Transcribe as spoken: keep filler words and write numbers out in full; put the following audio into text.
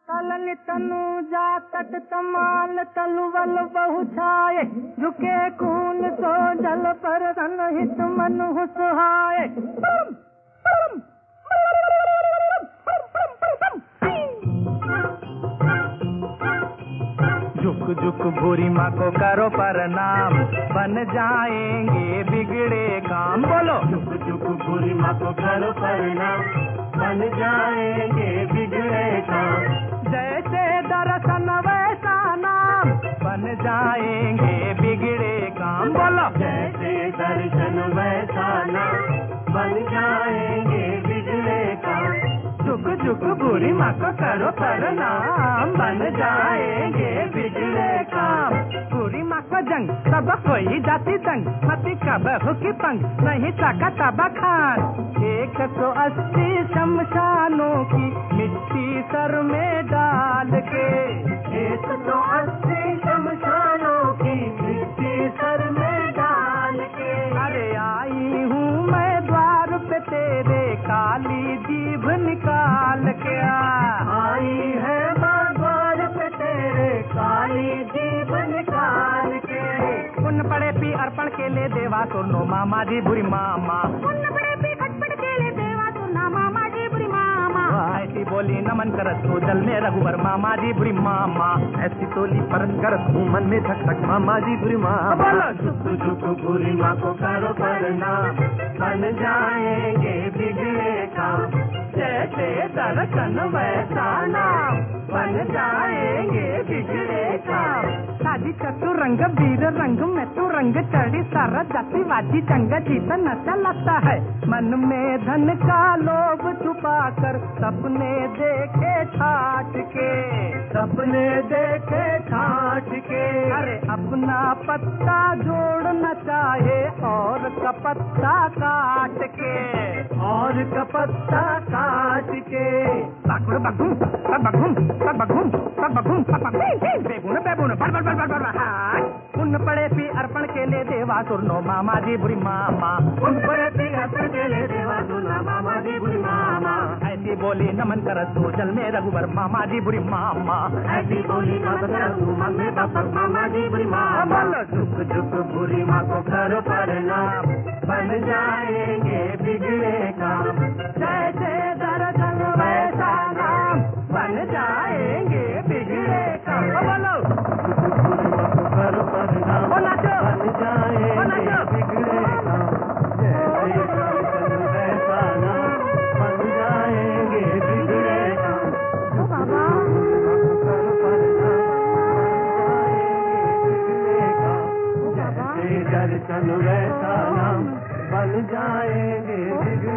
तलन तनु जा तट तमाल तलवल बहु छाए झुके खून तो जल पर तन हित मन हुसहाए। झुक झुक भूरी माँ को करो प्रणाम बन जाएंगे बिगड़े काम। बोलो झुक झुक भूरी माँ को करो प्रणाम बन जाएंगे बिगड़े काम। जैसे दर्शन वैसा नाम बन जाएंगे बिगड़े काम। बोलो जैसे दर्शन वैसा नाम बन जाएंगे बिगड़े काम। झुक झुक भूरी माँ को करो प्रणाम बन जाएंगे बिगड़े काम। भूरी माँ को जंग सब कोई जाति तंग मती का बहू की पंग नहीं चाका तबा खान। एक सौ अस्सी शमशानों की मिट्टी सर में डाल के एक सौ अस्सी शमशानों की मिट्टी सर में डाल के। अरे आई हूँ मैं द्वार पे तेरे काली जीभ निकाल के। आई है माँ द्वार पे तेरे काली जीभ निकाल के। पुण्य पड़े पी अर्पण के ले देवा सुनो मामा जी बुरी मामा। पुण्य पड़े पी खटपट के ले देवा सुना मामा जी बुरी मामा। ऐसी बोली नमन करत तू जल में रघुवर मामा जी बुरी मामा। ऐसी तोली परत करत तू मन में धक धक मामा जी बुरी मामा। बोलो झुक झुक भूरी माँ को करो प्रणाम बन जाएंगे बिगड़े काम। जैसे दर्शन वैसा नाम बन जाएंगे बिगड़े काम। साजी चतुर रंग वीर रंग में तू रंग चढ़ी सारा जाति वाजी जंग जीत नशा लगता है। मन में धन का लोभ छुपा कर सपने देखे ठाट के सपने देखे ठाट के। अरे अपना पत्ता जोड़ना चाहे और कपत्ता काट के और कपत्ता काट के। बागुन बागुन बागुन बागुन बागुन बेगुन बेगुन बड़ बड़ बड़ बड़ हाथ। उन पड़े पी अर्पण के ले देवा सुनो मामा जी बुरी मामा। उन पड़े पी अर्पण के ले देवा सुना मामा जी बुरी मामा। ऐसी बोली नमन कर तू जल में रघुवर मामा जी बुरी मामा। ऐसी बोली नमन कर तू मन में बसर मामा जी बुरी मामा। बोलो झुक झुक भूरी माँ को करो प्रणाम बन जाएंगे बिगड़े काम। जैसे दर्शन वैसा नाम बन जाएंगे बिगड़े काम। बोलो भूरी माँ को करो प्रणाम बोला जो बन जाएंगे बिगड़े काम। जैसे दर्शन वैसा नाम बन जाएंगे बिगड़े काम। ओ बाबा दर्शन वैसा नाम बन जाएंगे बिगड़े